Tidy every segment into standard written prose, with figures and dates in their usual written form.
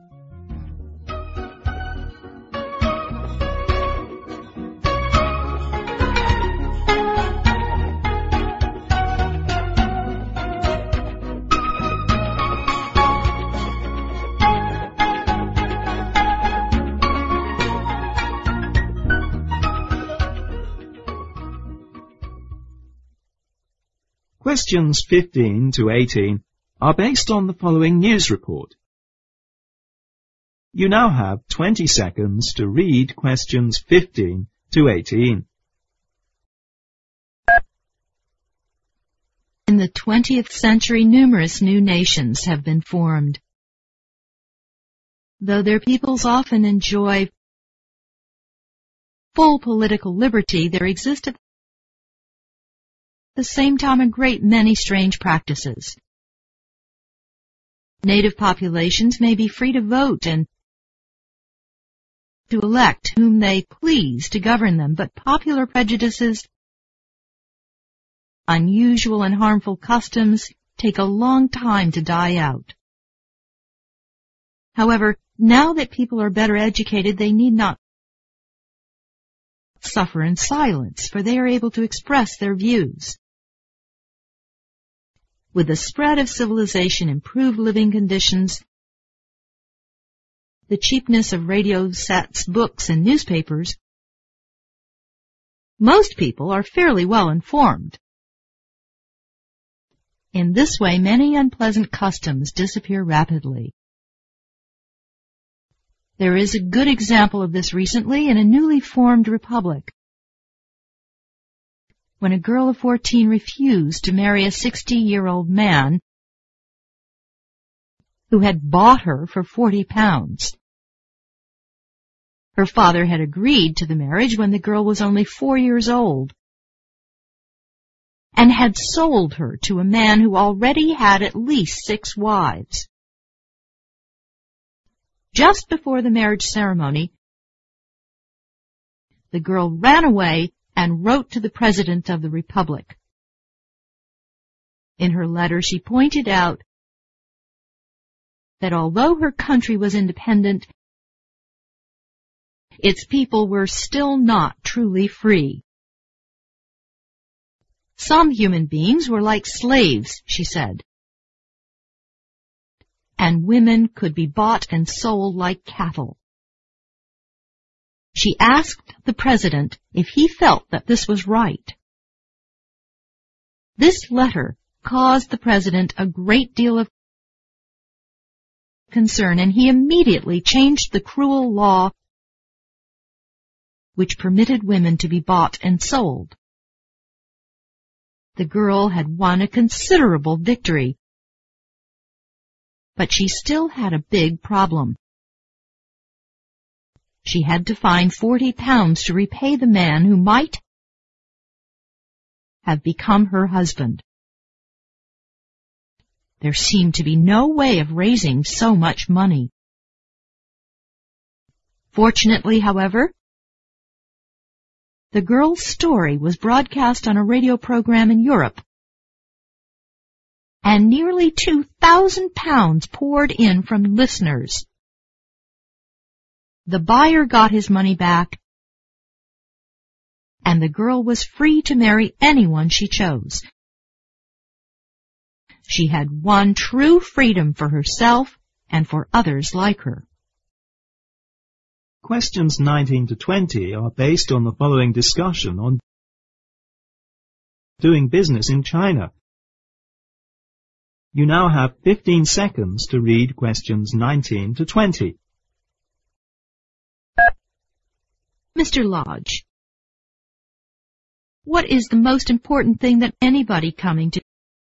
Questions 15 to 18 are based on the following news report. You now have 20 seconds to read questions 15 to 18. In the 20th century, numerous new nations have been formed. Though their peoples often enjoy full political liberty, there exist at the same time a great many strange practices. Native populations may be free to vote and to elect whom they please to govern them, but popular prejudices, unusual and harmful customs take a long time to die out. However, now that people are better educated, they need not suffer in silence, for they are able to express their views. With the spread of civilization, improved living conditions, the cheapness of radio sets, books, and newspapers, most people are fairly well informed. In this way, many unpleasant customs disappear rapidly. There is a good example of this recently in a newly formed republic, when a girl of 14 refused to marry a 60-year-old man who had bought her for 40 pounds. Her father had agreed to the marriage when the girl was only 4 years old and had sold her to a man who already had at least 6 wives. Just before the marriage ceremony, the girl ran away and wrote to the President of the Republic. In her letter, she pointed out that although her country was independent, its people were still not truly free. Some human beings were like slaves, she said, and women could be bought and sold like cattle. She asked the President if he felt that this was right. This letter caused the President a great deal of concern, and he immediately changed the cruel law which permitted women to be bought and sold. The girl had won a considerable victory, but she still had a big problem. She had to find 40 pounds to repay the man who might have become her husband. There seemed to be no way of raising so much money. Fortunately, however, the girl's story was broadcast on a radio program in Europe, and nearly 2,000 pounds poured in from listeners. The buyer got his money back, and the girl was free to marry anyone she chose. She had won true freedom for herself and for others like her. Questions 19 to 20 are based on the following discussion on doing business in China. You now have 15 seconds to read questions 19 to 20. Mr. Lodge, what is the most important thing that anybody coming to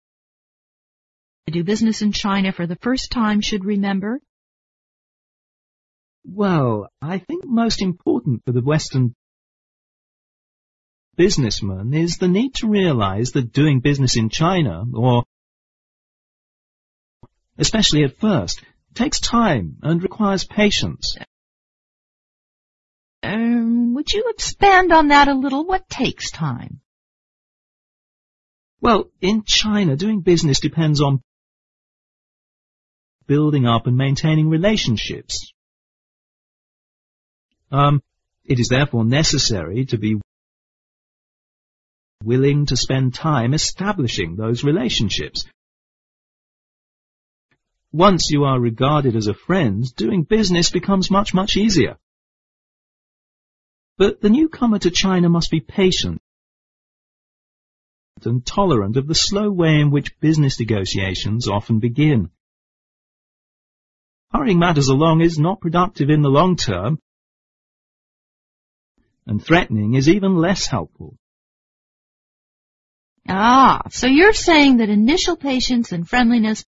do business in China for the first time should remember? Well, I think most important for the Western businessman is the need to realize that doing business in China, or especially at first, takes time and requires patience. Would you expand on that a little? What takes time? Well, in China, doing business depends on building up and maintaining relationships. It is therefore necessary to be willing to spend time establishing those relationships. Once you are regarded as a friend, doing business becomes much, much easier. But the newcomer to China must be patient and tolerant of the slow way in which business negotiations often begin. Hurrying matters along is not productive in the long term, and threatening is even less helpful. So you're saying that initial patience and friendliness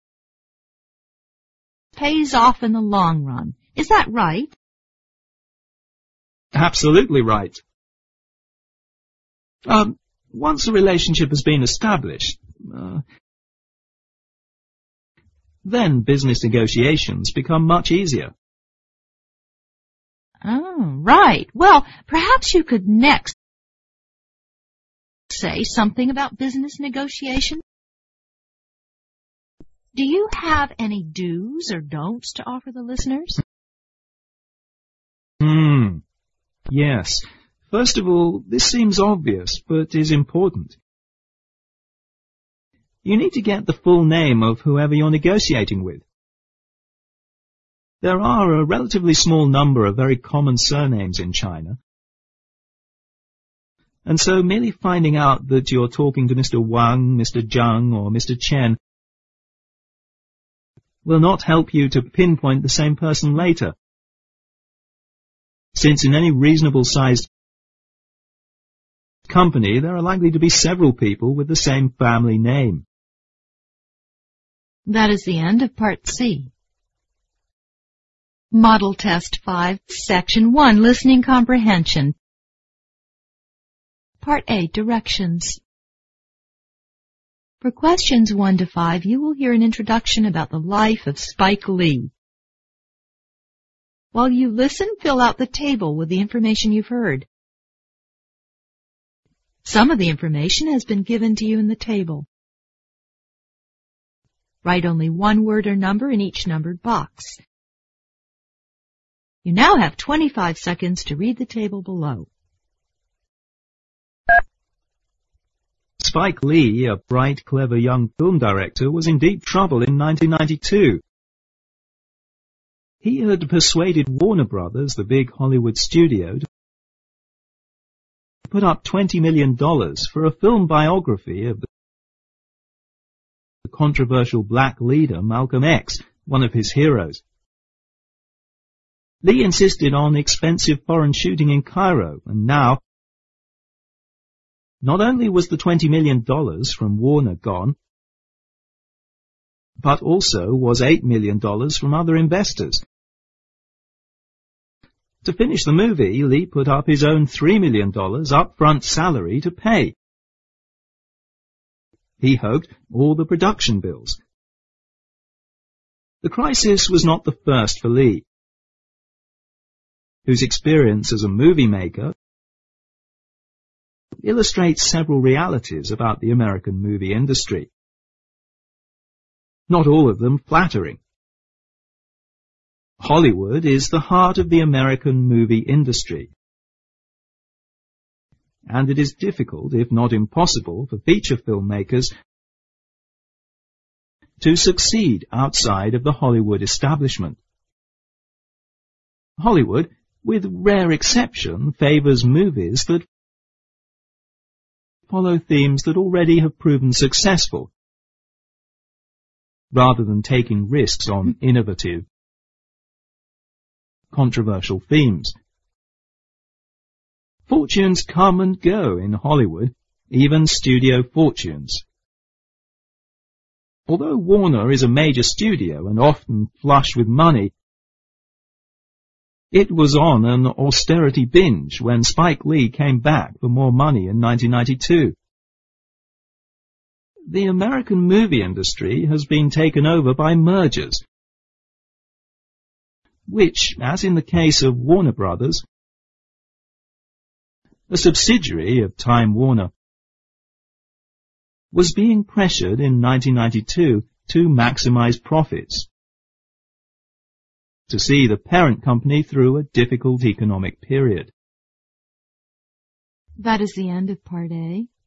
pays off in the long run. Is that right? Absolutely right. Once a relationship has been established, then business negotiations become much easier. Oh, right. Well, perhaps you could next say something about business negotiation. Do you have any do's or don'ts to offer the listeners? Yes. First of all, this seems obvious, but is important. You need to get the full name of whoever you're negotiating with. There are a relatively small number of very common surnames in China, and so merely finding out that you're talking to Mr. Wang, Mr. Zhang, or Mr. Chen will not help you to pinpoint the same person later, since in any reasonable-sized company there are likely to be several people with the same family name. That is the end of Part C. Model Test 5, Section 1, Listening Comprehension. Part A, Directions. For questions 1 to 5, you will hear an introduction about the life of Spike Lee. While you listen, fill out the table with the information you've heard. Some of the information has been given to you in the table. Write only one word or number in each numbered box. You now have 25 seconds to read the table below. Spike Lee, a bright, clever young film director, was in deep trouble in 1992. He had persuaded Warner Brothers, the big Hollywood studio, to put up $20 million for a film biography of the controversial black leader Malcolm X, one of his heroes. Lee insisted on expensive foreign shooting in Cairo, and now, not only was the $20 million from Warner gone, but also was $8 million from other investors. To finish the movie, Lee put up his own $3 million upfront salary to pay. He hugged all the production bills. The crisis was not the first for Lee, whose experience as a movie maker illustrates several realities about the American movie industry. Not all of them flattering. Hollywood is the heart of the American movie industry, and it is difficult, if not impossible, for feature filmmakers to succeed outside of the Hollywood establishment. Hollywood, with rare exception, favors movies that follow themes that already have proven successful, rather than taking risks on innovative, controversial themes. Fortunes come and go in Hollywood, even studio fortunes. Although Warner is a major studio and often flush with money, it was on an austerity binge when Spike Lee came back for more money in 1992. The American movie industry has been taken over by mergers, which, as in the case of Warner Brothers, a subsidiary of Time Warner, was being pressured in 1992 to maximize profits. to see the parent company through a difficult economic period. That is the end of Part A.